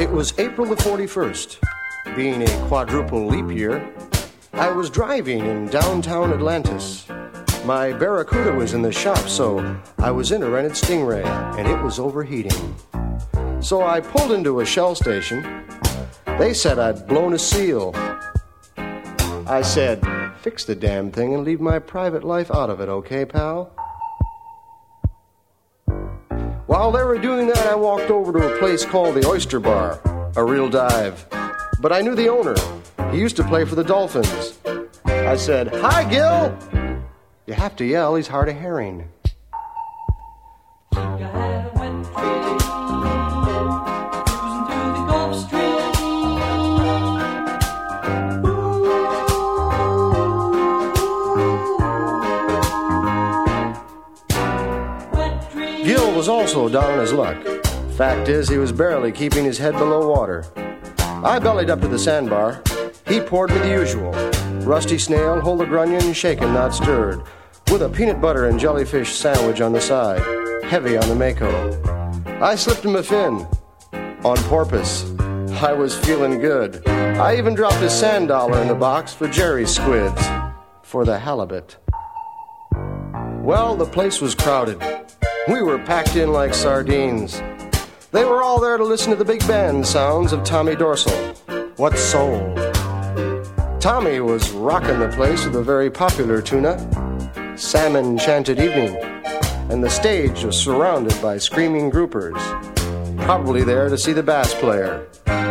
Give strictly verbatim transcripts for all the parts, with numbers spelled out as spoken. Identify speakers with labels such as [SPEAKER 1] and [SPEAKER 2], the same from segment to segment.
[SPEAKER 1] It was April the forty-first. Being a quadruple leap year, I was driving in downtown Atlantis. My Barracuda was in the shop, so I was in a rented Stingray, and it was overheating. So I pulled into a Shell station. They said I'd blown a seal. I said, fix the damn thing and leave my private life out of it, okay, pal? While they were doing that, I walked over to a place called the Oyster Bar, a real dive. But I knew the owner. He used to play for the Dolphins. I said, hi, Gil! You have to yell, he's hard of hearing. Gil was also down on his luck. Fact is, he was barely keeping his head below water. I bellied up to the sandbar. He poured me the usual. Rusty snail, hold the grunion, shaken, not stirred, with a peanut butter and jellyfish sandwich on the side, heavy on the Mako. I slipped him a fin. On porpoise. I was feeling good. I even dropped a sand dollar in the box for Jerry's squids. For the halibut. Well, the place was crowded. We were packed in like sardines. They were all there to listen to the big band sounds of Tommy Dorsal. What soul! Tommy was rocking the place with a very popular tuna, Salmon Enchanted Evening, and the stage was surrounded by screaming groupers, probably there to see the bass player.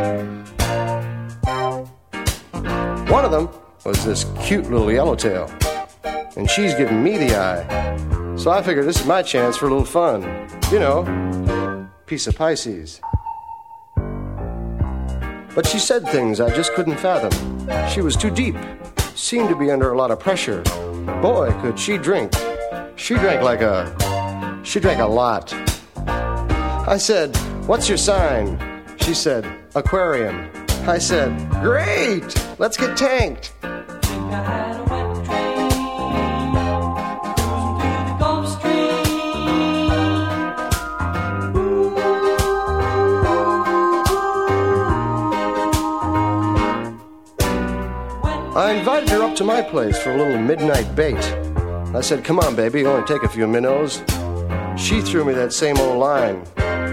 [SPEAKER 1] One of them was this cute little yellowtail, and she's giving me the eye. So I figured this is my chance for a little fun. You know, piece of Pisces. But she said things I just couldn't fathom. She was too deep, seemed to be under a lot of pressure. Boy, could she drink. She drank like a... She drank a lot. I said, what's your sign? She said, Aquarium. I said, great! Let's get tanked. I invited her up to my place for a little midnight bait. I said, come on, baby, only take a few minnows. She threw me that same old line.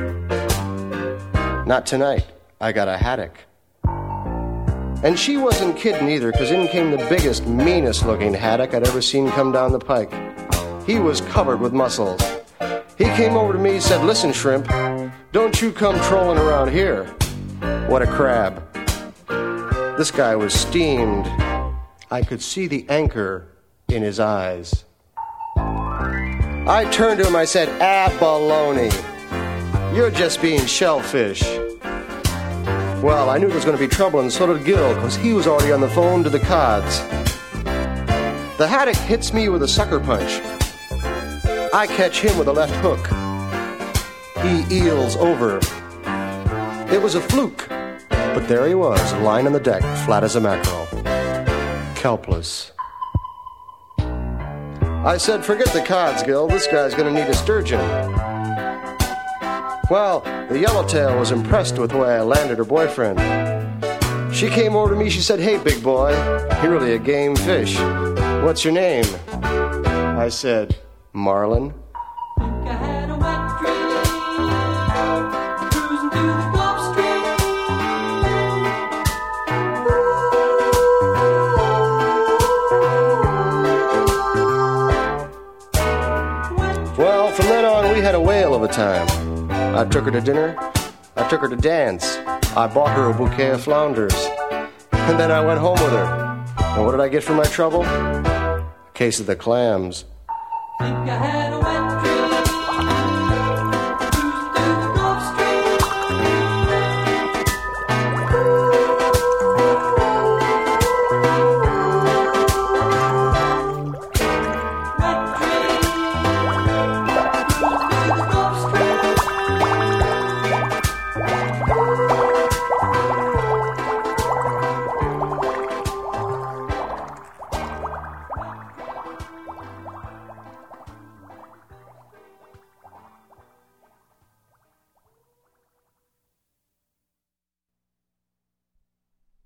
[SPEAKER 1] Not tonight. I got a haddock. And she wasn't kidding either, because in came the biggest, meanest-looking haddock I'd ever seen come down the pike. He was covered with muscles. He came over to me and said, listen, shrimp, don't you come trolling around here. What a crab. This guy was steamed. I could see the anchor in his eyes. I turned to him, I said, abalone. You're just being shellfish. Well, I knew there was going to be trouble, and so did Gil, because he was already on the phone to the cods. The haddock hits me with a sucker punch. I catch him with a left hook. He eels over. It was a fluke, but there he was, lying on the deck, flat as a mackerel. Kelpless. I said, forget the cods, Gil. This guy's going to need a sturgeon. Well, the yellowtail was impressed with the way I landed her boyfriend. She came over to me, she said, hey, big boy, you're really a game fish. What's your name? I said, Marlin. Well, from then on, we had a whale of a time. I took her to dinner. I took her to dance. I bought her a bouquet of flounders. And then I went home with her. And what did I get for my trouble? A case of the clams. Think I had